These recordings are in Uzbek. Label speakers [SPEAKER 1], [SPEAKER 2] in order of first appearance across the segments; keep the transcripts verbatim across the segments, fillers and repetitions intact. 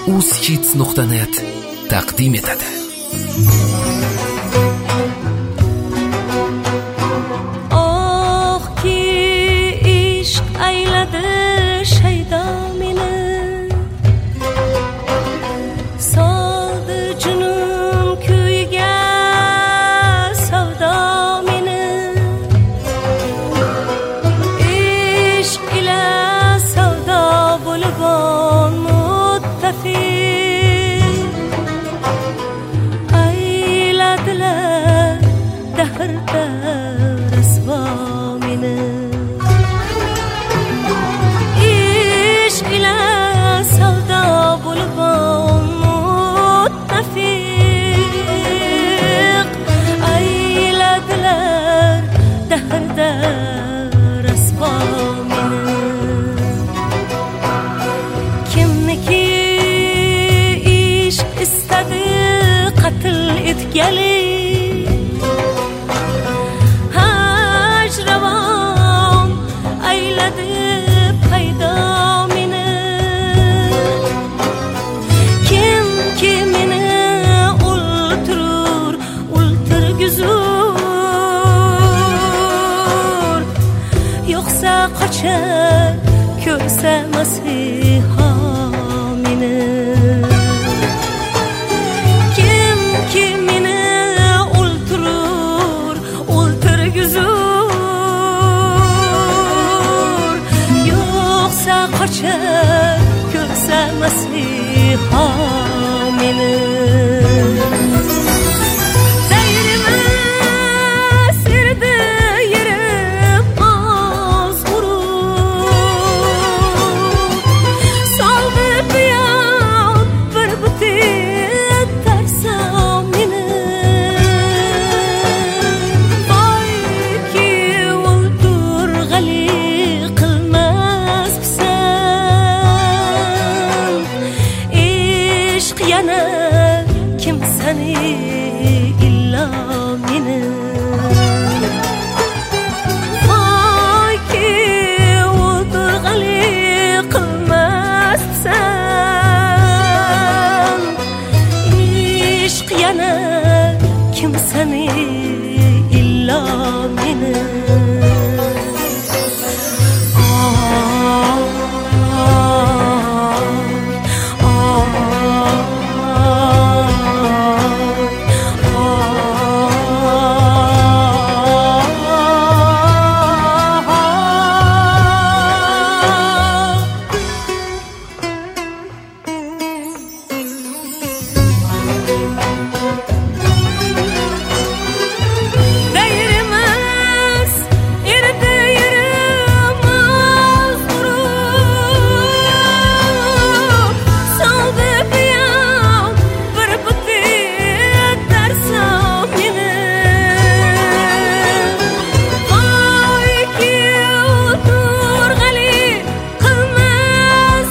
[SPEAKER 1] uzhits nuqta net taqdim etadi.
[SPEAKER 2] Oh ki ishq ayladi shaydo meni, soldi junun kuyga savdo meni. Ishq ila savdo bo'lgan muttafiq ayladilar dahrda rasvo meni. Ishq ila savdo bo'lgan muttafiq ayladilar dahrda rasvo meni. Kimniki ishq istadi qatl etgali, hajravon ayladi paydo meni. Kimki meni o'ltirur, o'ltirgizur, yo'qsa qochar ko'rsa masiho meni. Kimki meni o'ltirur, o'ltirgizur, yo'qsa qochar ko'rsa masiho meni. Dayrimas erdi yerim oz urib, soldi piyon bir butit tarsam meni. Voyki o'ltirg'ali qilmas pisand, ishq yana kim sani illo meni. Voyki o'ltirg'ali qilmas pisand, ishq yana kim sani illo meni. Dayrimas erdi yerim oz urib, soldi piyon bir butit tarsam meni. Voyki o'ltirg'ali qilmas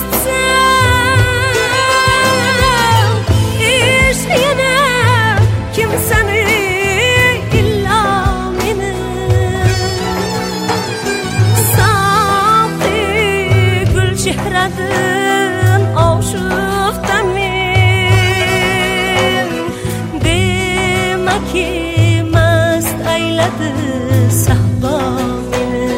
[SPEAKER 2] pisand, ishq yana kim sani illo meni. Soqi gul chehradan oshiqdan men, demaki mast ayladi sahbo meni.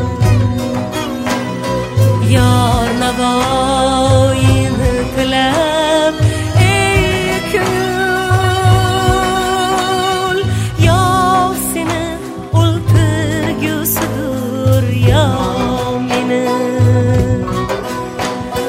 [SPEAKER 2] Yor navoiyni tilab ey ko'ngil, yov seni o'ltirgusidur yo meni.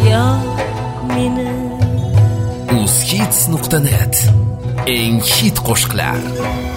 [SPEAKER 2] yo meni.
[SPEAKER 1] uz hits nuqta net eng hit qo'shiqlar.